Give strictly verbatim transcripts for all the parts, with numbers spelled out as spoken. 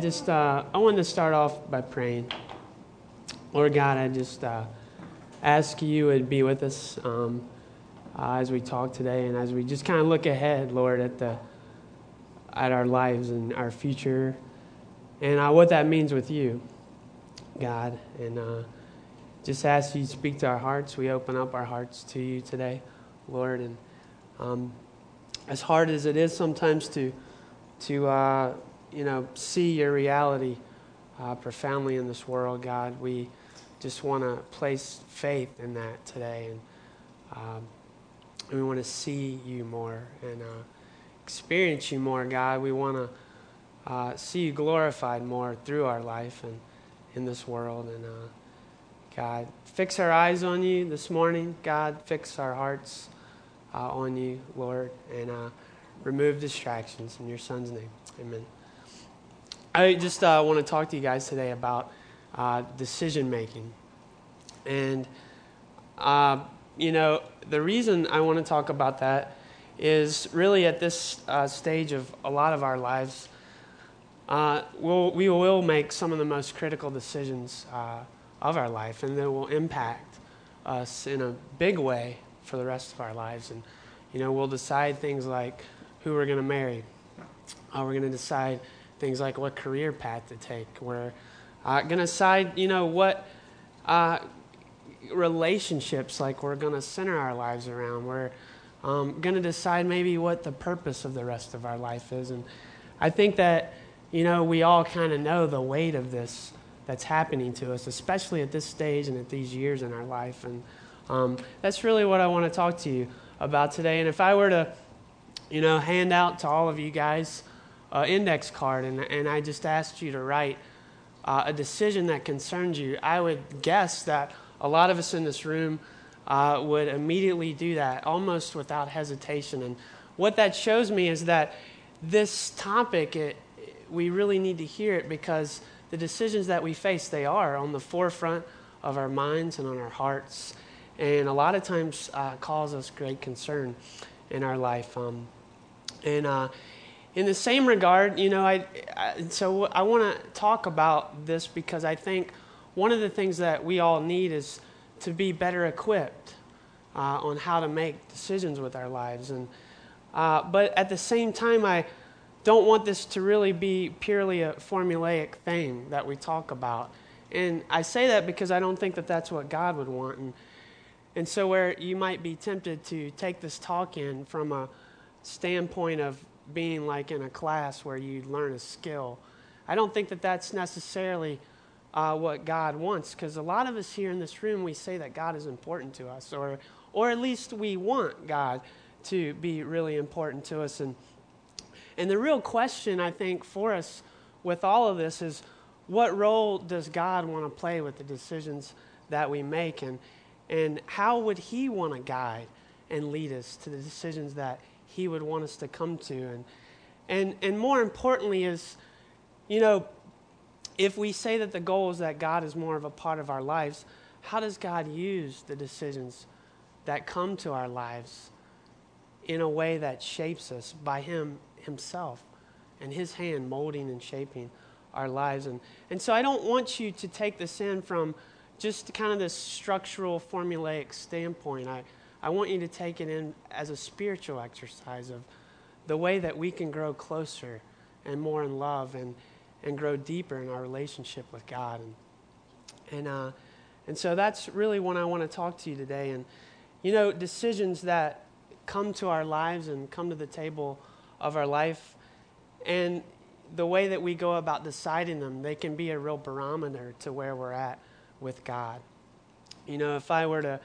Just, uh, I wanted to start off by praying. Lord God, I just uh, ask you would be with us um, uh, as we talk today, and as we just kind of look ahead, Lord, at the at our lives and our future, and uh, what that means with you, God. And uh, just ask you to speak to our hearts. We open up our hearts to you today, Lord. And um, as hard as it is sometimes to to uh, you know see your reality uh, profoundly in this world, God, we just want to place faith in that today, and um, we want to see you more and uh, experience you more, God. We want to uh, see you glorified more through our life and in this world. And uh, God, fix our eyes on you this morning. God, fix our hearts uh, on you, Lord, and uh, remove distractions in your Son's name. Amen. I just uh, want to talk to you guys today about uh, decision making. And, uh, you know, the reason I want to talk about that is really at this uh, stage of a lot of our lives, uh, we'll, we will make some of the most critical decisions uh, of our life, and they will impact us in a big way for the rest of our lives. And, you know, we'll decide things like who we're going to marry. Uh, we're going to decide things like what career path to take. We're uh, going to decide, you know, what uh, relationships like we're going to center our lives around. We're um, going to decide maybe what the purpose of the rest of our life is. And I think that, you know, we all kind of know the weight of this that's happening to us, especially at this stage and at these years in our life. And um, that's really what I want to talk to you about today. And if I were to, you know, hand out to all of you guys an index card, and, and I just asked you to write uh, a decision that concerns you, I would guess that a lot of us in this room uh, would immediately do that, almost without hesitation. And what that shows me is that this topic, it, we really need to hear it, because the decisions that we face, they are on the forefront of our minds and on our hearts, and a lot of times uh, cause us great concern in our life. Um, and uh, in the same regard, you know, I, I so I want to talk about this because I think one of the things that we all need is to be better equipped uh, on how to make decisions with our lives. And uh, but at the same time, I don't want this to really be purely a formulaic thing that we talk about. And I say that because I don't think that that's what God would want. And, and so where you might be tempted to take this talk in from a standpoint of being like in a class where you learn a skill, I don't think that that's necessarily uh, what God wants, because a lot of us here in this room, we say that God is important to us, or or at least we want God to be really important to us. And And the real question, I think, for us with all of this is, what role does God want to play with the decisions that we make? And and how would he want to guide and lead us to the decisions that he would want us to come to? And and and more importantly is, you know, if we say that the goal is that God is more of a part of our lives, how does God use the decisions that come to our lives in a way that shapes us by him himself and his hand molding and shaping our lives? And and so I don't want you to take this in from just kind of this structural formulaic standpoint. I, I want you to take it in as a spiritual exercise of the way that we can grow closer and more in love and and grow deeper in our relationship with God. And and uh, and so that's really what I want to talk to you today. And you know, decisions that come to our lives and come to the table of our life, and the way that we go about deciding them, they can be a real barometer to where we're at with God. You know, if I were to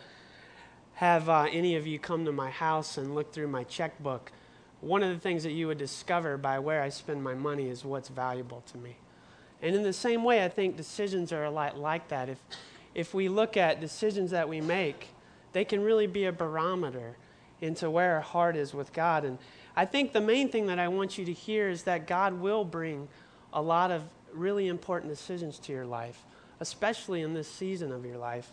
have uh, any of you come to my house and look through my checkbook, one of the things that you would discover by where I spend my money is what's valuable to me. And in the same way, I think decisions are a lot like that. If if we look at decisions that we make, they can really be a barometer into where our heart is with God. And I think the main thing that I want you to hear is that God will bring a lot of really important decisions to your life, especially in this season of your life.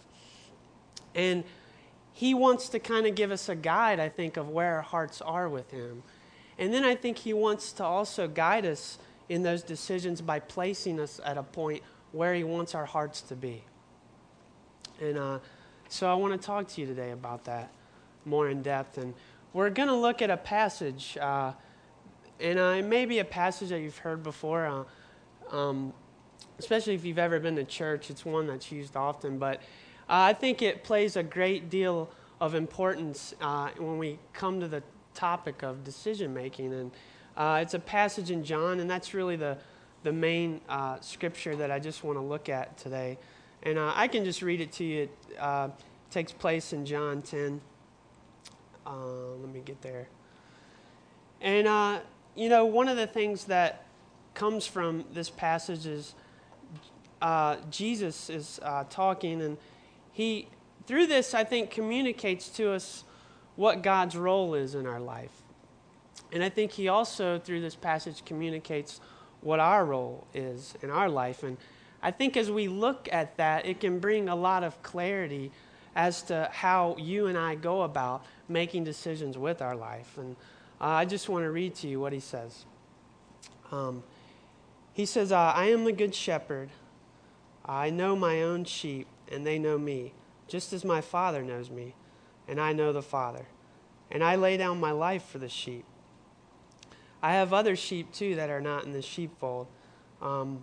And he wants to kind of give us a guide, I think, of where our hearts are with him. And then I think he wants to also guide us in those decisions by placing us at a point where he wants our hearts to be. And uh, so I want to talk to you today about that more in depth. And we're going to look at a passage, uh, and uh, it may be a passage that you've heard before, uh, um, especially if you've ever been to church. It's one that's used often, but uh, I think it plays a great deal of importance uh, when we come to the topic of decision making. And uh, it's a passage in John, and that's really the the main uh, scripture that I just want to look at today. And uh, I can just read it to you. It uh, takes place in John ten. Uh, let me get there. And, uh, you know, one of the things that comes from this passage is uh, Jesus is uh, talking, and he, through this, I think, communicates to us what God's role is in our life. And I think he also, through this passage, communicates what our role is in our life. And I think as we look at that, it can bring a lot of clarity as to how you and I go about making decisions with our life. And uh, I just want to read to you what he says. Um, he says, uh, I am the good shepherd. I know my own sheep, and they know me, just as my Father knows me, and I know the Father. And I lay down my life for the sheep. I have other sheep, too, that are not in the sheepfold. Um,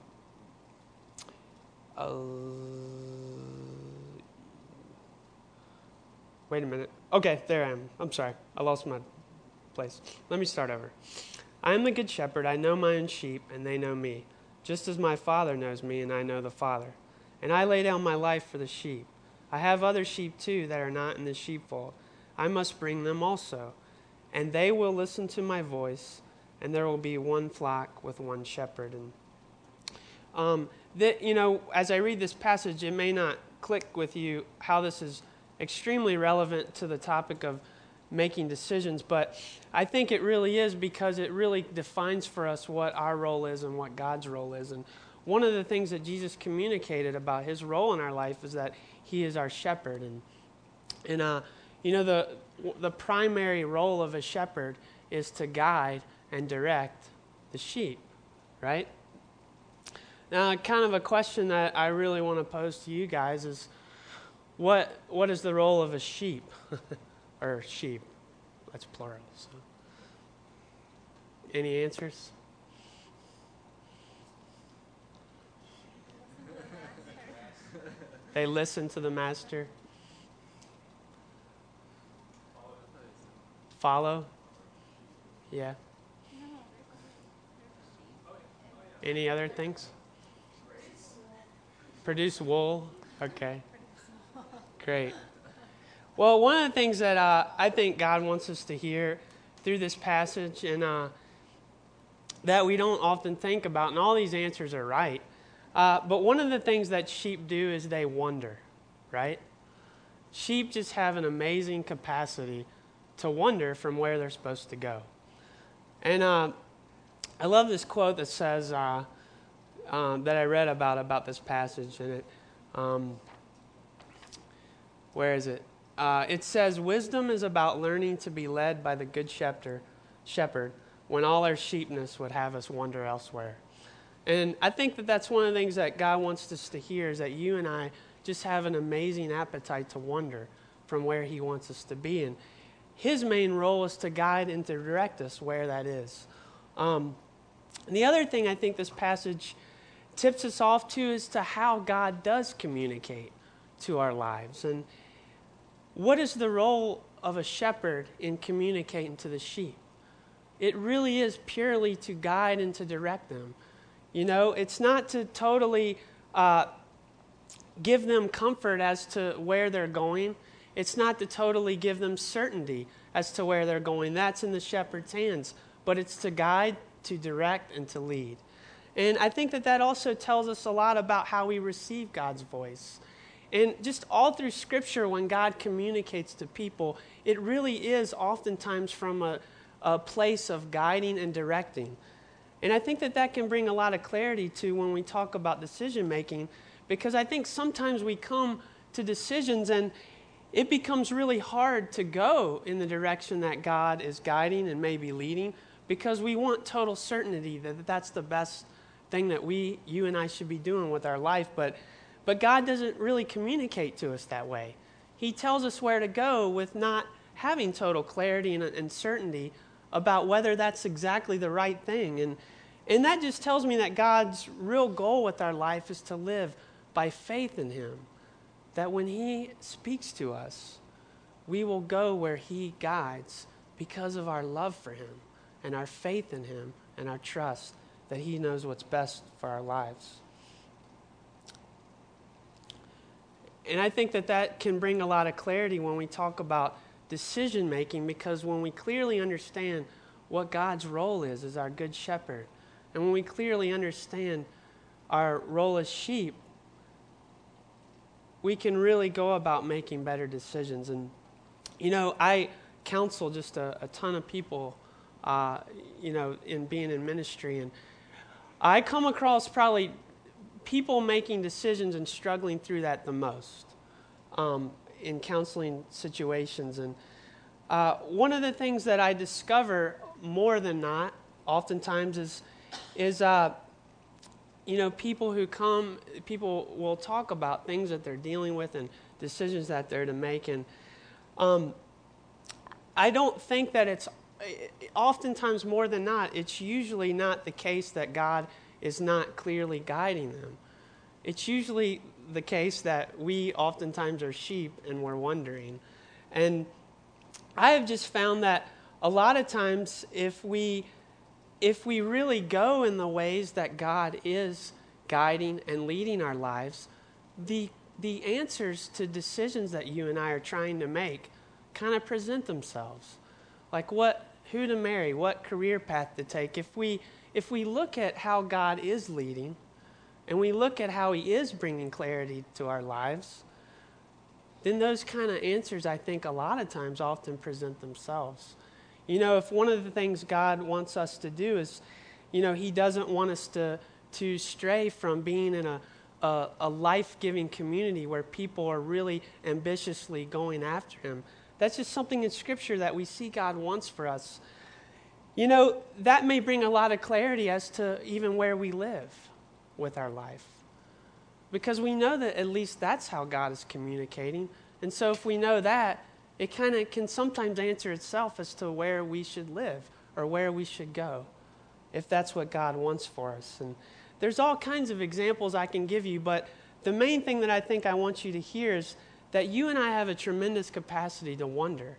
uh, wait a minute. Okay, there I am. I'm sorry. I lost my place. Let me start over. I am the good shepherd. I know my own sheep, and they know me, just as my Father knows me, and I know the Father. And I lay down my life for the sheep. I have other sheep, too, that are not in the sheepfold. I must bring them also, and they will listen to my voice, and there will be one flock with one shepherd. And um, that, you know, as I read this passage, it may not click with you how this is extremely relevant to the topic of making decisions, but I think it really is, because it really defines for us what our role is and what God's role is. And one of the things that Jesus communicated about his role in our life is that he is our shepherd. And and uh, you know, the the primary role of a shepherd is to guide and direct the sheep, right? Now, kind of a question that I really want to pose to you guys is, what what is the role of a sheep? Or sheep, that's plural. So. Any answers? They listen to the master. Follow? Yeah. Any other things? Produce wool? Okay. Great. Well, one of the things that uh, I think God wants us to hear through this passage, and uh, that we don't often think about, and all these answers are right, uh, but one of the things that sheep do is they wonder, right? Sheep just have an amazing capacity to wander from where they're supposed to go. And uh, I love this quote that says, uh, um, that I read about about this passage, and it, um, where is it? Uh, it says, wisdom is about learning to be led by the good shepherd, shepherd when all our sheepness would have us wander elsewhere. And I think that that's one of the things that God wants us to hear, is that you and I just have an amazing appetite to wander from where he wants us to be. And his main role is to guide and to direct us where that is. Um, and the other thing I think this passage tips us off to is to how God does communicate to our lives. And what is the role of a shepherd in communicating to the sheep? It really is purely to guide and to direct them. You know, it's not to totally uh, give them comfort as to where they're going. It's not to totally give them certainty as to where they're going. That's in the shepherd's hands. But it's to guide, to direct, and to lead. And I think that that also tells us a lot about how we receive God's voice. And just all through Scripture, when God communicates to people, it really is oftentimes from a, a place of guiding and directing. And I think that that can bring a lot of clarity to when we talk about decision making, because I think sometimes we come to decisions and it becomes really hard to go in the direction that God is guiding and maybe leading, because we want total certainty that that's the best thing that we, you and I should be doing with our life. But, but God doesn't really communicate to us that way. He tells us where to go with not having total clarity and, and certainty about whether that's exactly the right thing. And, and that just tells me that God's real goal with our life is to live by faith in him. That when he speaks to us, we will go where he guides because of our love for him and our faith in him and our trust that he knows what's best for our lives. And I think that that can bring a lot of clarity when we talk about decision making, because when we clearly understand what God's role is as our good shepherd, and when we clearly understand our role as sheep, we can really go about making better decisions. And, you know, I counsel just a, a ton of people, uh, you know, in being in ministry. And I come across probably people making decisions and struggling through that the most um, in counseling situations. And uh, one of the things that I discover more than not, oftentimes, is, is uh, you know, people who come, people will talk about things that they're dealing with and decisions that they're to make. And um, I don't think that it's, oftentimes more than not, it's usually not the case that God is not clearly guiding them. It's usually the case that we oftentimes are sheep and we're wondering. And I have just found that a lot of times if we if we really go in the ways that God is guiding and leading our lives, the the answers to decisions that you and I are trying to make kind of present themselves. Like what who to marry, what career path to take. If we if we look at how God is leading, and we look at how he is bringing clarity to our lives, then those kind of answers, I think, a lot of times often present themselves. You know, if one of the things God wants us to do is, you know, he doesn't want us to, to stray from being in a, a, a life-giving community where people are really ambitiously going after him. That's just something in Scripture that we see God wants for us. You know, that may bring a lot of clarity as to even where we live with our life, because we know that at least that's how God is communicating. And so if we know that, it kind of can sometimes answer itself as to where we should live or where we should go, if that's what God wants for us. And there's all kinds of examples I can give you, but the main thing that I think I want you to hear is that you and I have a tremendous capacity to wonder.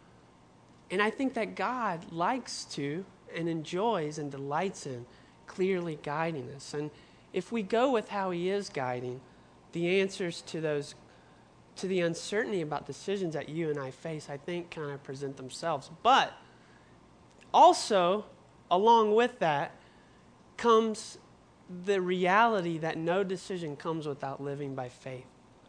And I think that God likes to and enjoys and delights in clearly guiding us. And if we go with how he is guiding, the answers to those, to the uncertainty about decisions that you and I face, I think kind of present themselves. But also, along with that, comes the reality that no decision comes without living by faith.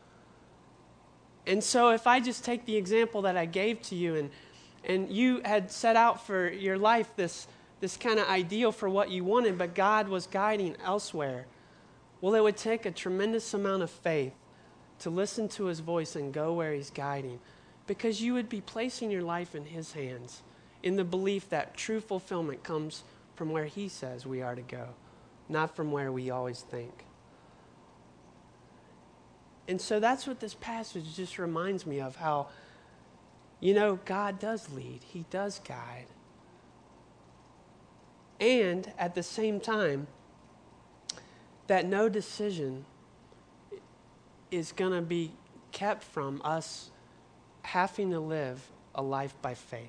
And so if I just take the example that I gave to you, and and you had set out for your life this, this kind of ideal for what you wanted, but God was guiding elsewhere, well, it would take a tremendous amount of faith to listen to his voice and go where he's guiding, because you would be placing your life in his hands in the belief that true fulfillment comes from where he says we are to go, not from where we always think. And so that's what this passage just reminds me of, how, you know, God does lead. He does guide. And at the same time, that no decision is going to be kept from us having to live a life by faith.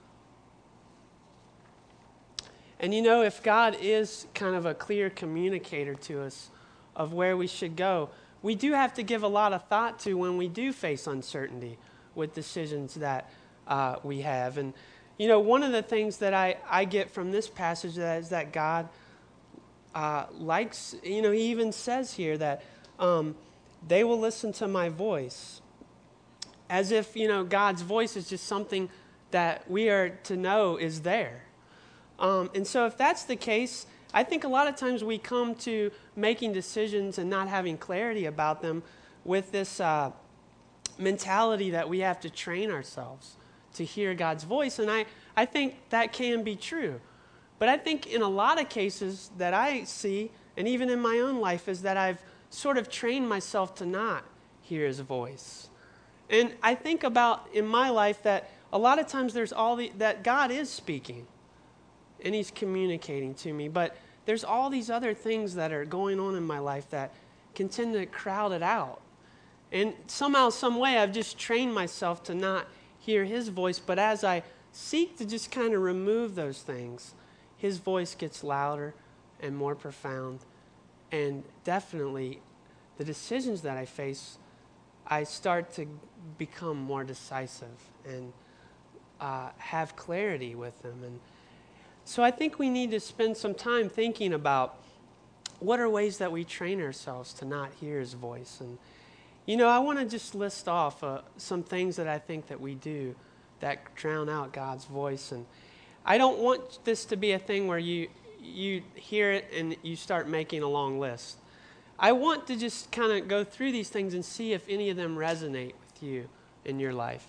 And you know, if God is kind of a clear communicator to us of where we should go, we do have to give a lot of thought to when we do face uncertainty with decisions that uh, we have. And, you know, one of the things that I, I get from this passage that is that God uh, likes, you know, he even says here that um, they will listen to my voice, as if, you know, God's voice is just something that we are to know is there. Um, and so if that's the case, I think a lot of times we come to making decisions and not having clarity about them with this uh, mentality that we have to train ourselves to hear God's voice. And I, I think that can be true. But I think in a lot of cases that I see, and even in my own life, is that I've sort of trained myself to not hear his voice. And I think about in my life that a lot of times there's all the, that God is speaking and he's communicating to me, but there's all these other things that are going on in my life that can tend to crowd it out. And somehow, some way, I've just trained myself to not hear his voice, but as I seek to just kind of remove those things, his voice gets louder and more profound. And definitely, the decisions that I face, I start to become more decisive and uh, have clarity with them. And so I think we need to spend some time thinking about what are ways that we train ourselves to not hear his voice. And, you know, I want to just list off uh, some things that I think that we do that drown out God's voice. And I don't want this to be a thing where you you hear it and you start making a long list. I want to just kind of go through these things and see if any of them resonate with you in your life.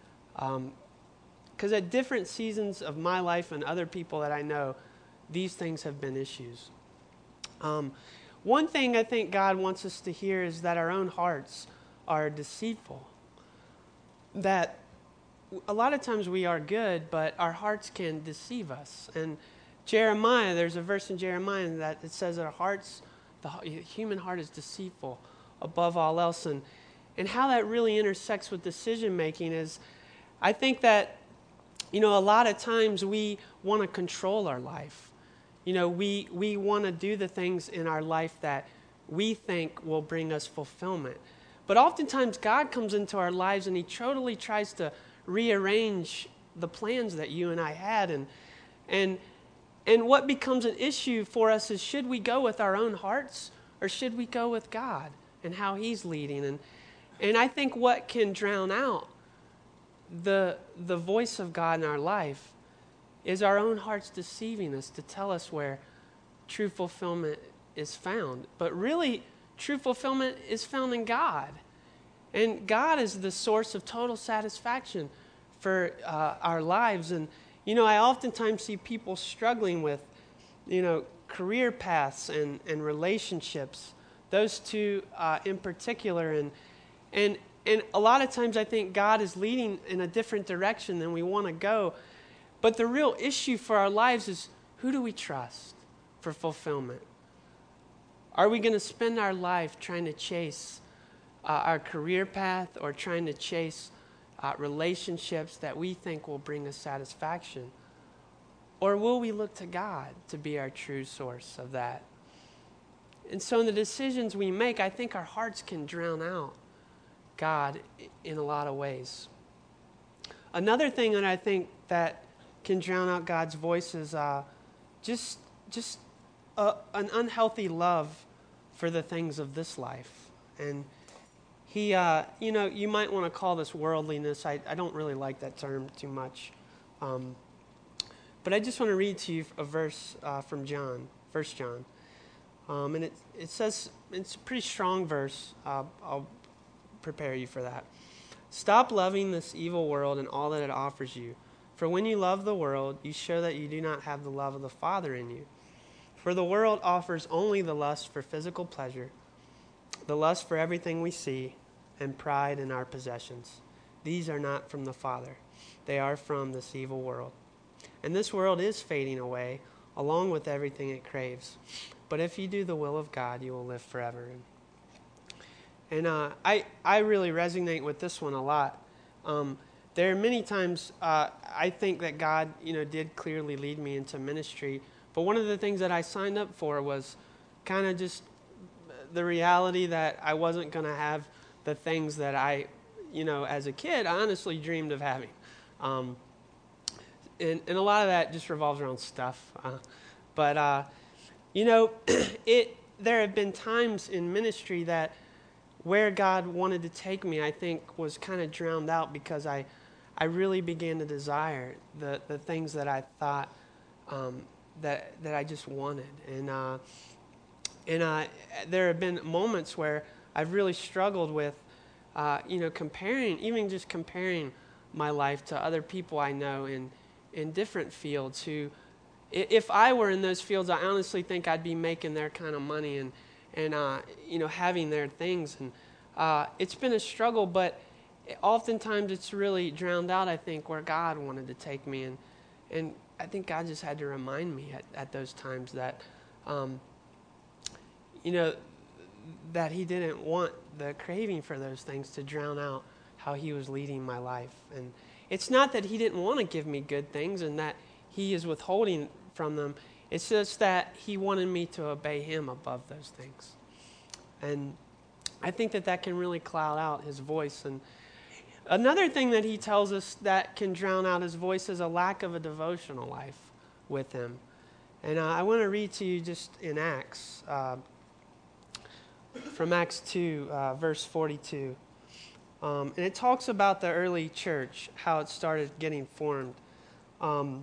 Because um, at different seasons of my life and other people that I know, these things have been issues. Um, one thing I think God wants us to hear is that our own hearts are deceitful. That a lot of times we are good, but our hearts can deceive us. And Jeremiah, there's a verse in Jeremiah that it says our hearts, the human heart is deceitful above all else. And, and how that really intersects with decision making is, I think that, you know, a lot of times we want to control our life. You know, we, we want to do the things in our life that we think will bring us fulfillment. But oftentimes God comes into our lives and he totally tries to rearrange the plans that you and I had. And and and what becomes an issue for us is, should we go with our own hearts or should we go with God and how he's leading? And and I think what can drown out the the voice of God in our life is our own hearts deceiving us to tell us where true fulfillment is found. But really, true fulfillment is found in God. And God is the source of total satisfaction for uh, our lives. And, you know, I oftentimes see people struggling with, you know, career paths and, and relationships, those two uh, in particular. And, and, and a lot of times I think God is leading in a different direction than we want to go. But the real issue for our lives is, who do we trust for fulfillment? Are we going to spend our life trying to chase uh, our career path or trying to chase uh, relationships that we think will bring us satisfaction? Or will we look to God to be our true source of that? And so in the decisions we make, I think our hearts can drown out God in a lot of ways. Another thing that I think that can drown out God's voice is uh, just, just a, an unhealthy love for the things of this life. And he, uh, you know, you might want to call this worldliness. I, I don't really like that term too much. Um, but I just want to read to you a verse uh, from John, First John. Um, and it, it says, it's a pretty strong verse. Uh, I'll prepare you for that. Stop loving this evil world and all that it offers you. For when you love the world, you show that you do not have the love of the Father in you. For the world offers only the lust for physical pleasure, the lust for everything we see, and pride in our possessions. These are not from the Father. They are from this evil world. And this world is fading away, along with everything it craves. But if you do the will of God, you will live forever. And uh, I, I really resonate with this one a lot. Um, there are many times uh, I think that God, you know, did clearly lead me into ministry. But one of the things that I signed up for was kind of just the reality that I wasn't going to have the things that I, you know, as a kid, honestly dreamed of having. Um, and, and a lot of that just revolves around stuff. Uh, but, uh, you know, it there have been times in ministry that where God wanted to take me, I think, was kind of drowned out because I, I really began to desire the, the things that I thought um, that that I just wanted. And uh, and uh, there have been moments where I've really struggled with, uh, you know, comparing, even just comparing my life to other people I know in in different fields who, if I were in those fields, I honestly think I'd be making their kind of money and, and uh, you know, having their things. And uh, it's been a struggle, but oftentimes it's really drowned out, I think, where God wanted to take me. And, and I think God just had to remind me at, at those times that, um, you know, that he didn't want the craving for those things to drown out how he was leading my life. And it's not that he didn't want to give me good things and that he is withholding from them. It's just that he wanted me to obey him above those things. And I think that that can really cloud out his voice. And another thing that he tells us that can drown out his voice is a lack of a devotional life with him. And uh, I want to read to you just in Acts, uh, from Acts two, uh, verse forty-two. Um, and it talks about the early church, how it started getting formed. Um,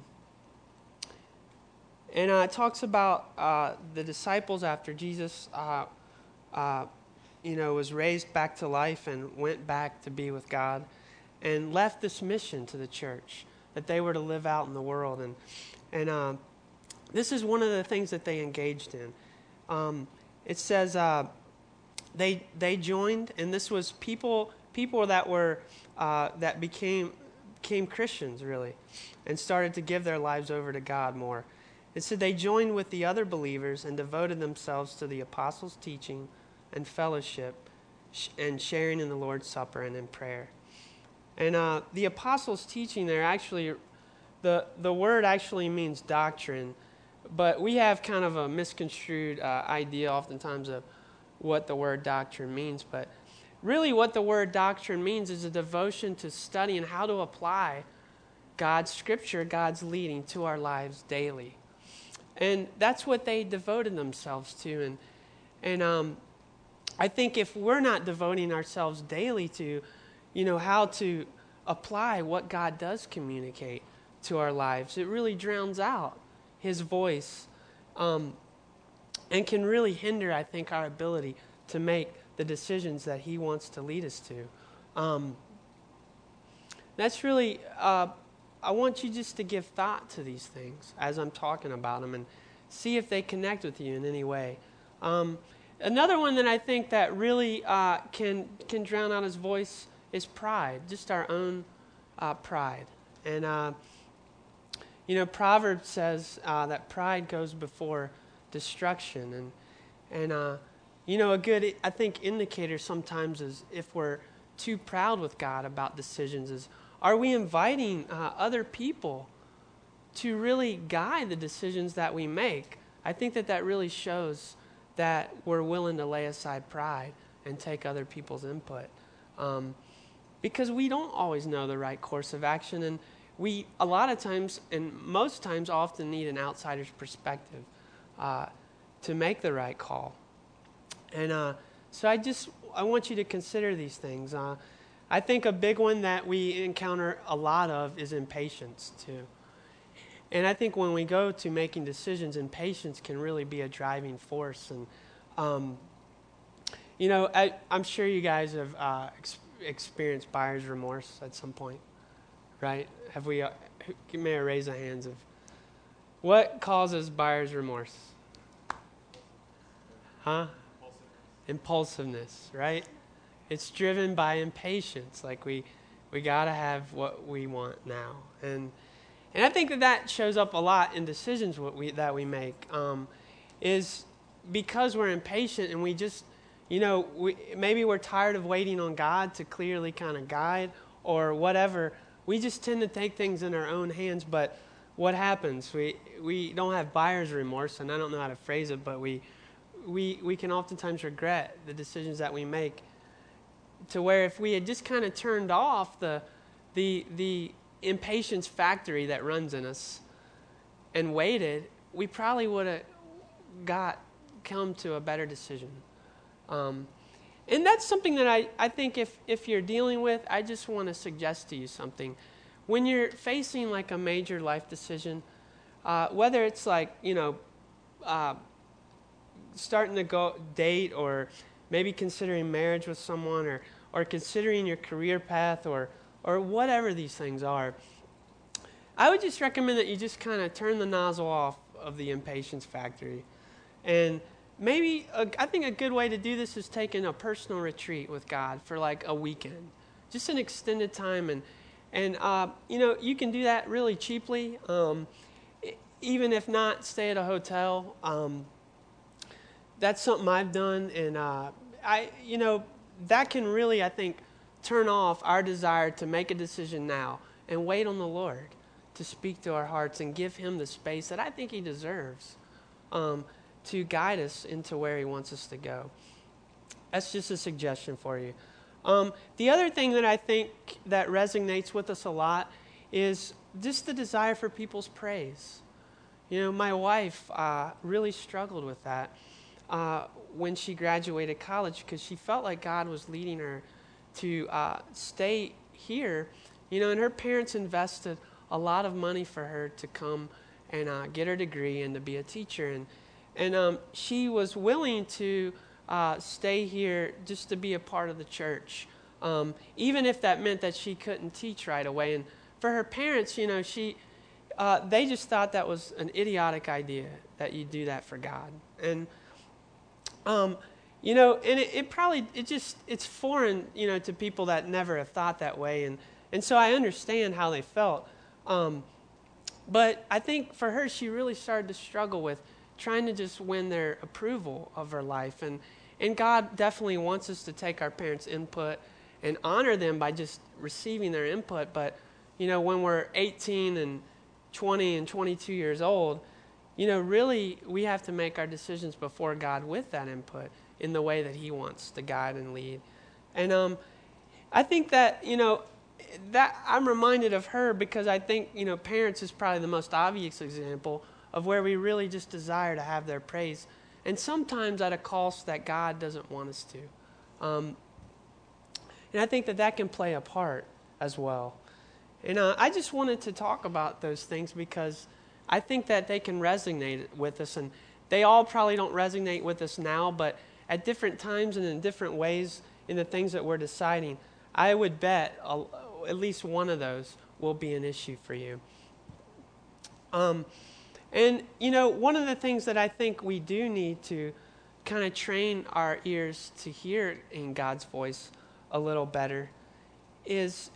and uh, it talks about uh, the disciples after Jesus, uh, uh, you know, was raised back to life and went back to be with God and left this mission to the church that they were to live out in the world. And, and uh, this is one of the things that they engaged in. Um, it says uh, they they joined, and this was people... People that were uh, that became became Christians, really, and started to give their lives over to God more. It said they joined with the other believers and devoted themselves to the apostles' teaching and fellowship sh- and sharing in the Lord's Supper and in prayer. And uh, the apostles' teaching there, actually, the, the word actually means doctrine, but we have kind of a misconstrued uh, idea oftentimes of what the word doctrine means, but really what the word doctrine means is a devotion to studying how to apply God's scripture, God's leading to our lives daily. And that's what they devoted themselves to. And and um, I think if we're not devoting ourselves daily to, you know, how to apply what God does communicate to our lives, it really drowns out his voice um, and can really hinder, I think, our ability to make the decisions that he wants to lead us to. Um, that's really, uh, I want you just to give thought to these things as I'm talking about them and see if they connect with you in any way. Um, another one that I think that really uh, can can drown out his voice is pride, just our own uh, pride. And, uh, you know, Proverbs says uh, that pride goes before destruction. And, and uh, you know, a good, I think, indicator sometimes is if we're too proud with God about decisions is, are we inviting uh, other people to really guide the decisions that we make? I think that that really shows that we're willing to lay aside pride and take other people's input. Um, because we don't always know the right course of action, and we, a lot of times, and most times, often need an outsider's perspective uh, to make the right call. And uh, so I just, I want you to consider these things. Uh, I think a big one that we encounter a lot of is impatience, too. And I think when we go to making decisions, impatience can really be a driving force. And, um, you know, I, I'm sure you guys have uh, ex- experienced buyer's remorse at some point, right? Have we, uh, you may raise a hands of, what causes buyer's remorse? Huh? Impulsiveness, right? It's driven by impatience. Like we, we got to have what we want now, and and I think that that shows up a lot in decisions what we that we make. Um, is because we're impatient and we just, you know, we maybe we're tired of waiting on God to clearly kind of guide or whatever. We just tend to take things in our own hands. But what happens? We we don't have buyer's remorse, and I don't know how to phrase it, but we. we we can oftentimes regret the decisions that we make, to where if we had just kind of turned off the the the impatience factory that runs in us and waited, we probably would have got come to a better decision. Um, and that's something that I, I think if, if you're dealing with, I just want to suggest to you something. When you're facing like a major life decision, uh, whether it's like, you know, uh, starting to go date or maybe considering marriage with someone or, or considering your career path or or whatever these things are, I would just recommend that you just kind of turn the nozzle off of the impatience factory. And maybe, a, I think a good way to do this is taking a personal retreat with God for like a weekend. Just an extended time. And, and uh, you know, you can do that really cheaply. Um, even if not, stay at a hotel. Um, that's something I've done. And, uh, I, you know, that can really, I think, turn off our desire to make a decision now and wait on the Lord to speak to our hearts and give him the space that I think he deserves um, to guide us into where he wants us to go. That's just a suggestion for you. Um, the other thing that I think that resonates with us a lot is just the desire for people's praise. You know, my wife uh, really struggled with that uh, when she graduated college because she felt like God was leading her to uh, stay here. You know, and her parents invested a lot of money for her to come and uh, get her degree and to be a teacher. And and um, she was willing to uh, stay here just to be a part of the church, um, even if that meant that she couldn't teach right away. And for her parents, you know, she uh, they just thought that was an idiotic idea that you do that for God. And um, you know, and it, it probably it just it's foreign, you know, to people that never have thought that way. And and so I understand how they felt. Um, but I think for her, she really started to struggle with trying to just win their approval of her life. And, and God definitely wants us to take our parents' input and honor them by just receiving their input. But, you know, when we're eighteen and twenty and twenty-two years old, you know, really we have to make our decisions before God with that input in the way that he wants to guide and lead. And um, I think that, you know, that I'm reminded of her because I think, you know, parents is probably the most obvious example of where we really just desire to have their praise, and sometimes at a cost that God doesn't want us to. Um, and I think that that can play a part as well. And uh, I just wanted to talk about those things because I think that they can resonate with us, and they all probably don't resonate with us now, but at different times and in different ways in the things that we're deciding, I would bet a, at least one of those will be an issue for you. Um, and, you know, one of the things that I think we do need to kind of train our ears to hear in God's voice a little better is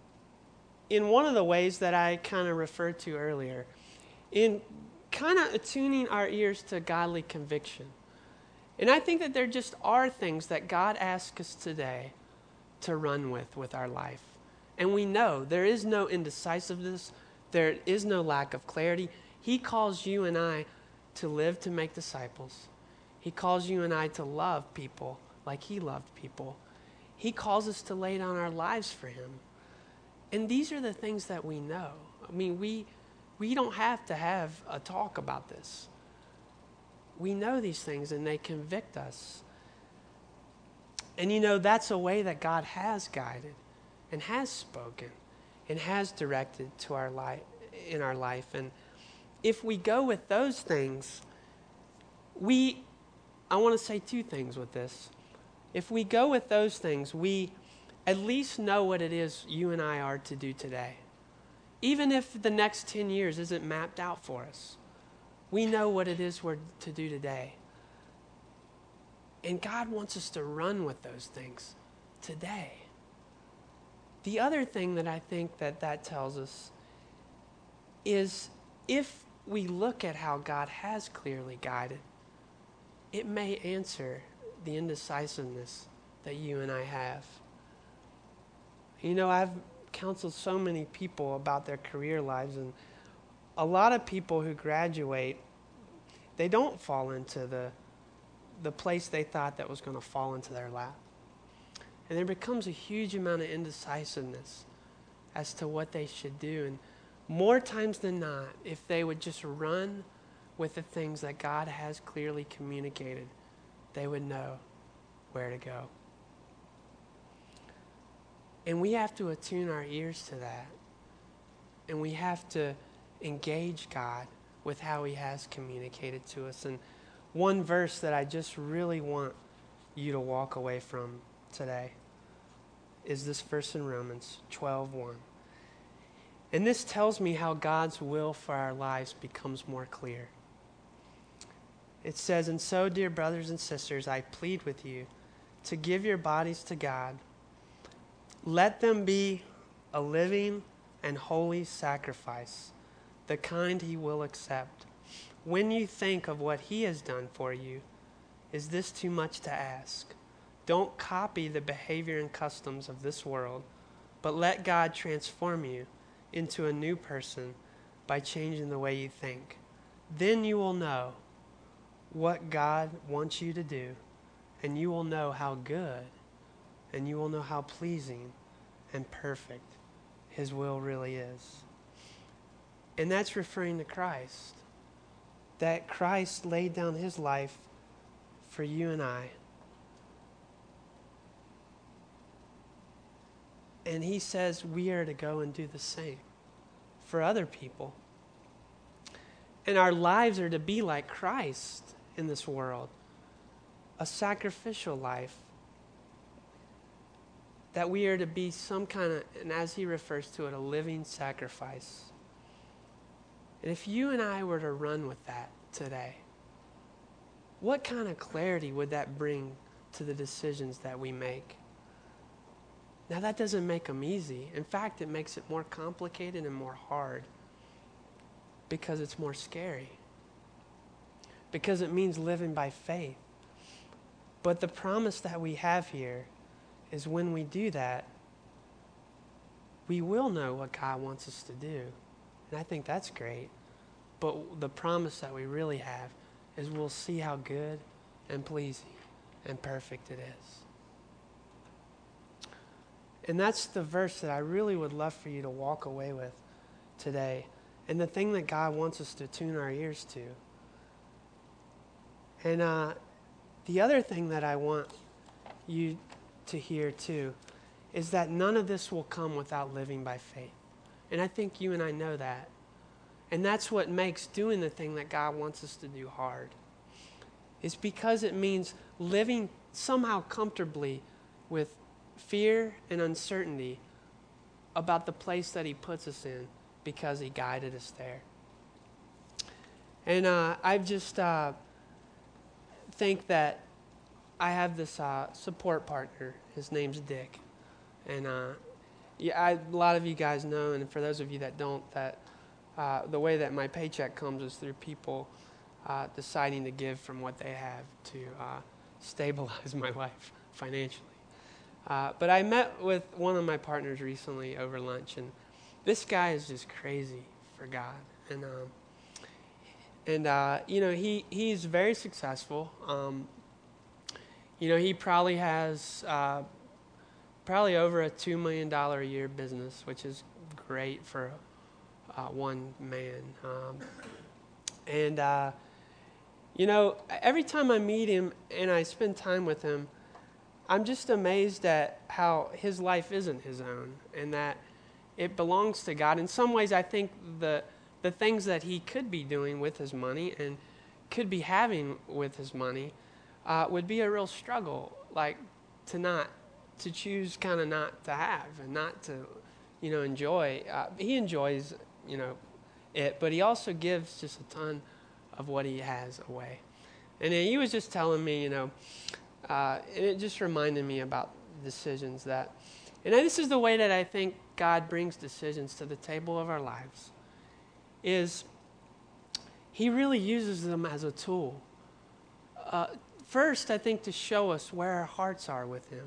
in one of the ways that I kind of referred to earlier, in kind of attuning our ears to godly conviction. And I think that there just are things that God asks us today to run with with our life. And we know there is no indecisiveness. There is no lack of clarity. He calls you and I to live to make disciples. He calls you and I to love people like he loved people. He calls us to lay down our lives for him. And these are the things that we know. I mean, we we don't have to have a talk about this. We know these things and they convict us. And you know, that's a way that God has guided and has spoken and has directed to our life in our life. And if we go with those things, we I want to say two things with this. If we go with those things, we at least know what it is you and I are to do today. Even if the next ten years isn't mapped out for us, we know what it is we're to do today. And God wants us to run with those things today. The other thing that I think that that tells us is if we look at how God has clearly guided, it may answer the indecisiveness that you and I have. You know, I've counseled so many people about their career lives, and a lot of people who graduate, they don't fall into the the place they thought that was going to fall into their lap. And there becomes a huge amount of indecisiveness as to what they should do. And more times than not, if they would just run with the things that God has clearly communicated, they would know where to go. And we have to attune our ears to that. And we have to engage God with how he has communicated to us. And one verse that I just really want you to walk away from today is this verse in Romans twelve one. And this tells me how God's will for our lives becomes more clear. It says, "And so, dear brothers and sisters, I plead with you to give your bodies to God. Let them be a living and holy sacrifice, the kind he will accept. When you think of what he has done for you, is this too much to ask? Don't copy the behavior and customs of this world, but let God transform you into a new person by changing the way you think. Then you will know what God wants you to do, and you will know how good, and you will know how pleasing and perfect his will really is." And that's referring to Christ. That Christ laid down his life for you and I. And he says we are to go and do the same for other people. And our lives are to be like Christ in this world. A sacrificial life. That we are to be some kind of, and as he refers to it, a living sacrifice. And if you and I were to run with that today, what kind of clarity would that bring to the decisions that we make? Now, that doesn't make them easy. In fact, it makes it more complicated and more hard because it's more scary. Because it means living by faith. But the promise that we have here is when we do that, we will know what God wants us to do. And I think that's great. But the promise that we really have is we'll see how good and pleasing and perfect it is. And that's the verse that I really would love for you to walk away with today. And the thing that God wants us to tune our ears to. And uh, the other thing that I want you to hear too is that none of this will come without living by faith. And I think you and I know that. And that's what makes doing the thing that God wants us to do hard. It's because it means living somehow comfortably with fear and uncertainty about the place that he puts us in because he guided us there. And uh, I just uh, think that I have this uh, support partner. His name's Dick. And uh, yeah, I, a lot of you guys know, and for those of you that don't, that uh, the way that my paycheck comes is through people uh, deciding to give from what they have to uh, stabilize my life financially. Uh, but I met with one of my partners recently over lunch, and this guy is just crazy for God. And, um, and uh, you know, he, he's very successful. Um, you know, he probably has uh, probably over a two million dollars a year business, which is great for uh, one man. Um, and, uh, you know, every time I meet him and I spend time with him, I'm just amazed at how his life isn't his own and that it belongs to God. In some ways, I think the the things that he could be doing with his money and could be having with his money uh, would be a real struggle, like to not, to choose kind of not to have and not to, you know, enjoy. Uh, he enjoys, you know, it, but he also gives just a ton of what he has away. And he was just telling me, you know, Uh, and it just reminded me about decisions that, and this is the way that I think God brings decisions to the table of our lives, is he really uses them as a tool. Uh, first, I think to show us where our hearts are with him.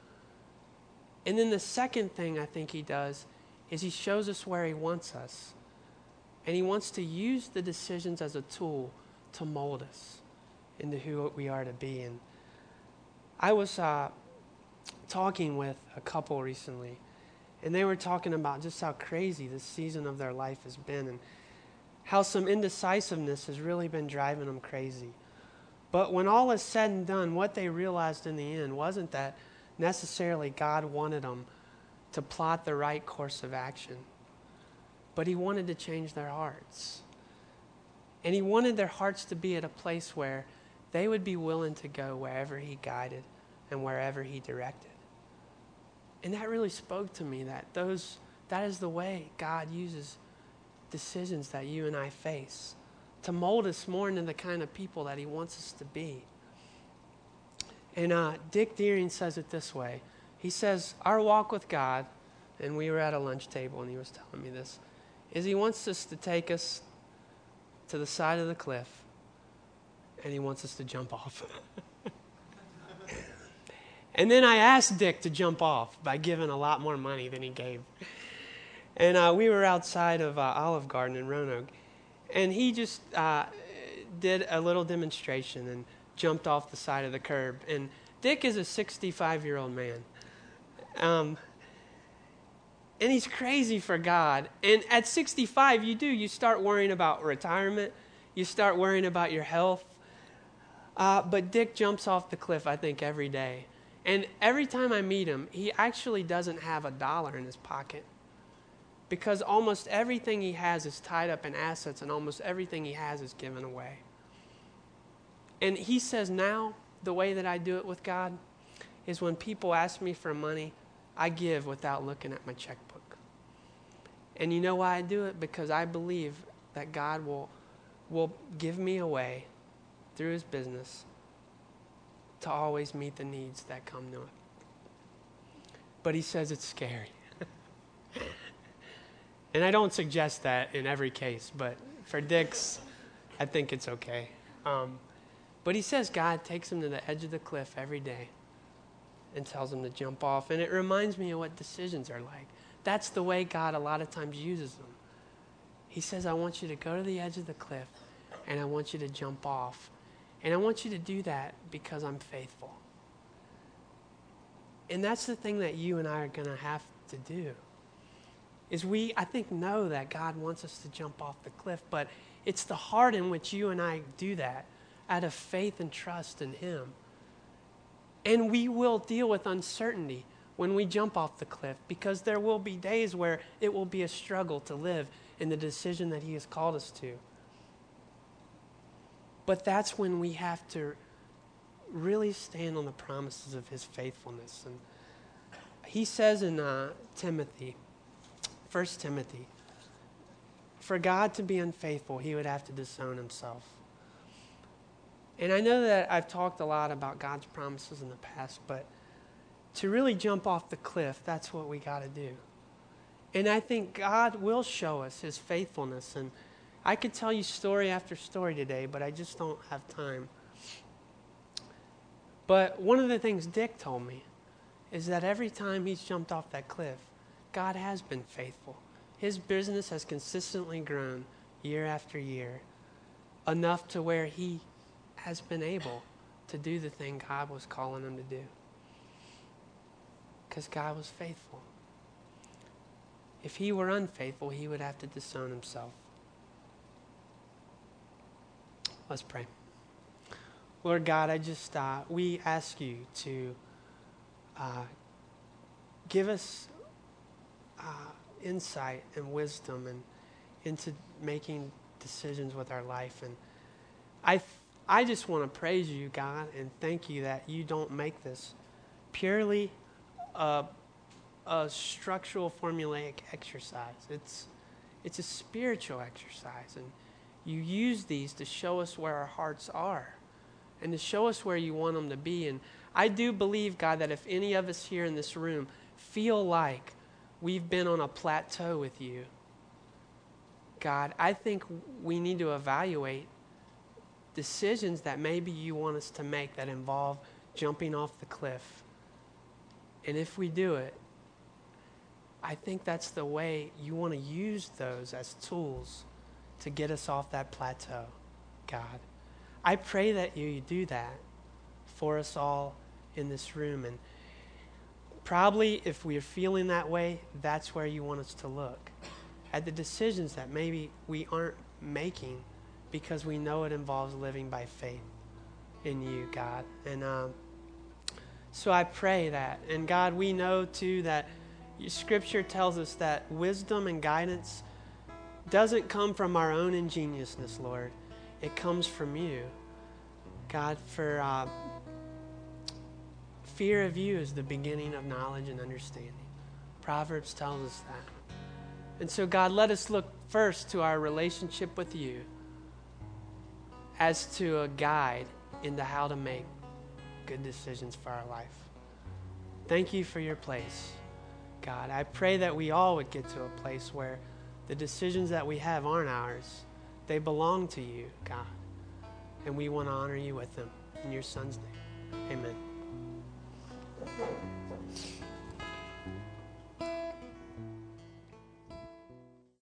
And then the second thing I think he does is he shows us where he wants us. And he wants to use the decisions as a tool to mold us into who we are to be. And I was uh, talking with a couple recently, and they were talking about just how crazy this season of their life has been and how some indecisiveness has really been driving them crazy. But when all is said and done, what they realized in the end wasn't that necessarily God wanted them to plot the right course of action, but he wanted to change their hearts. And he wanted their hearts to be at a place where they would be willing to go wherever he guided and wherever he directed. And that really spoke to me, that those that is the way God uses decisions that you and I face to mold us more into the kind of people that he wants us to be. And uh, Dick Deering says it this way. He says, our walk with God, and we were at a lunch table and he was telling me this, is he wants us to take us to the side of the cliff and he wants us to jump off. And then I asked Dick to jump off by giving a lot more money than he gave. And uh, we were outside of uh, Olive Garden in Roanoke. And he just uh, did a little demonstration and jumped off the side of the curb. And Dick is a sixty-five-year-old man. Um, and he's crazy for God. And at sixty-five, you do. You start worrying about retirement. You start worrying about your health. Uh, but Dick jumps off the cliff, I think, every day. And every time I meet him, he actually doesn't have a dollar in his pocket. Because almost everything he has is tied up in assets and almost everything he has is given away. And he says now, the way that I do it with God is when people ask me for money, I give without looking at my checkbook. And you know why I do it? Because I believe that God will, will give me a way through his business to always meet the needs that come to it. But he says it's scary. And I don't suggest that in every case, but for Dick's, I think it's okay. Um, but he says God takes him to the edge of the cliff every day and tells him to jump off. And it reminds me of what decisions are like. That's the way God a lot of times uses them. He says, I want you to go to the edge of the cliff and I want you to jump off. And I want you to do that because I'm faithful. And that's the thing that you and I are going to have to do. Is we, I think, know that God wants us to jump off the cliff, but it's the heart in which you and I do that out of faith and trust in him. And we will deal with uncertainty when we jump off the cliff because there will be days where it will be a struggle to live in the decision that he has called us to. But that's when we have to really stand on the promises of his faithfulness. And he says in uh, Timothy, First Timothy, for God to be unfaithful, he would have to disown himself. And I know that I've talked a lot about God's promises in the past, but to really jump off the cliff, that's what we got to do. And I think God will show us his faithfulness. And I could tell you story after story today, but I just don't have time. But one of the things Dick told me is that every time he's jumped off that cliff, God has been faithful. His business has consistently grown year after year, enough to where he has been able to do the thing God was calling him to do. Because God was faithful. If he were unfaithful, he would have to disown himself. Let's pray. Lord God, I just, uh, we ask you to uh, give us Uh, insight and wisdom and into making decisions with our life. And I I just want to praise you, God, and thank you that you don't make this purely a, a structural formulaic exercise. It's it's a spiritual exercise, and you use these to show us where our hearts are and to show us where you want them to be. And I do believe, God, that if any of us here in this room feel like we've been on a plateau with you, God, I think we need to evaluate decisions that maybe you want us to make that involve jumping off the cliff. And if we do it, I think that's the way you want to use those as tools to get us off that plateau, God. I pray that you do that for us all in this room. And probably if we're feeling that way, that's where you want us to look. At the decisions that maybe we aren't making because we know it involves living by faith in you, God. And um, so I pray that. And God, we know too that your scripture tells us that wisdom and guidance doesn't come from our own ingeniousness, Lord. It comes from you. God, for uh, fear of you is the beginning of knowledge and understanding. Proverbs tells us that. And so, God, let us look first to our relationship with you as to a guide into how to make good decisions for our life. Thank you for your place, God. I pray that we all would get to a place where the decisions that we have aren't ours. They belong to you, God. And we want to honor you with them. In your Son's name, amen.